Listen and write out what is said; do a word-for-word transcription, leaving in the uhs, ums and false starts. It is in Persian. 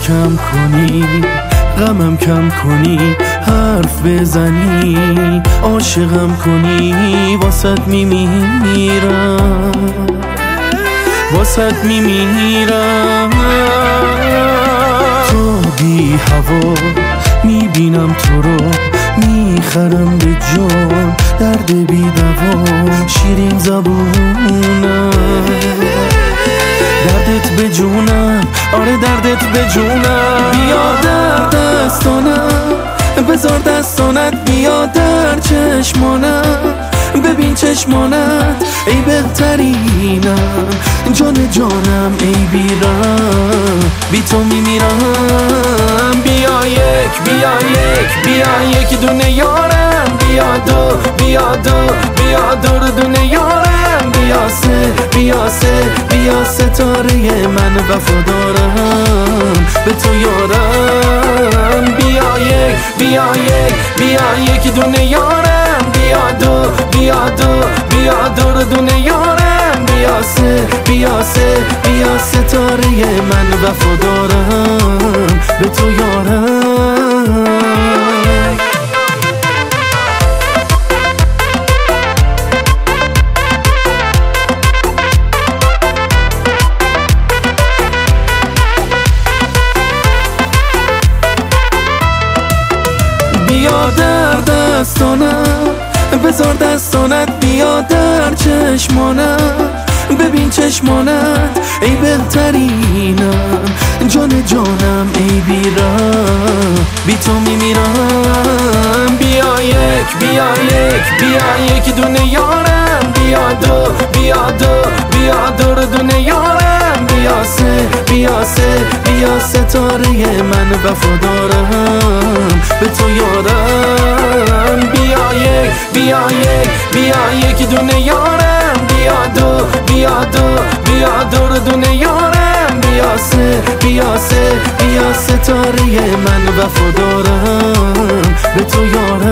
کم کنی، غمم کم کنی، حرف بزنی، عاشقم کنی، واسط میمیرم، واسط میمیرم. تو بی هوا میبینم تو رو، میخرم به جان، درد بی دوا شیرین زبونم، دردت به جونم، آره دردت به جونم. بیا در دستانم، بذار دستانت، بیا در چشمانم، ببین چشمانت ای بهترینم، جان جانم ای بیرم، بی تو میمیرم. بیا یک، بیا یک، بیا یک دونه یارم، بیا دو، بیا دو، بیا دور دونه یارم، بیا سه، بیا سه، بیا ستاره من وفادارم به تو یارم. بیا یک، بیا یک، بیا یک دونه یارم، بیا دو، بیا دو، بیا دور دونه یارم، بیا سه، بیا سه، بیا ستاره من وفادارم به تو یارم. بیا در دستانم، بذار دستانت، بیا در چشمانم، ببین چشمانت ای بهترینم، جان جانم ای بیرم، بی تو میمیرم. بیا یک، بیا یک، بیا یک دونه یارم، بیا دو، بیا دو، بیا دور دونه یارم، بیا سه، بیا سه، بیا ستاره من وفادارم به تو یارم. بیا یک، بیا یک، بیا یک دونه یارم، بیا دو، بیا دو، بیا دور دونه یارم، بیا سه، بیا سه، بیا ستاره من وفادارم به تو یارم.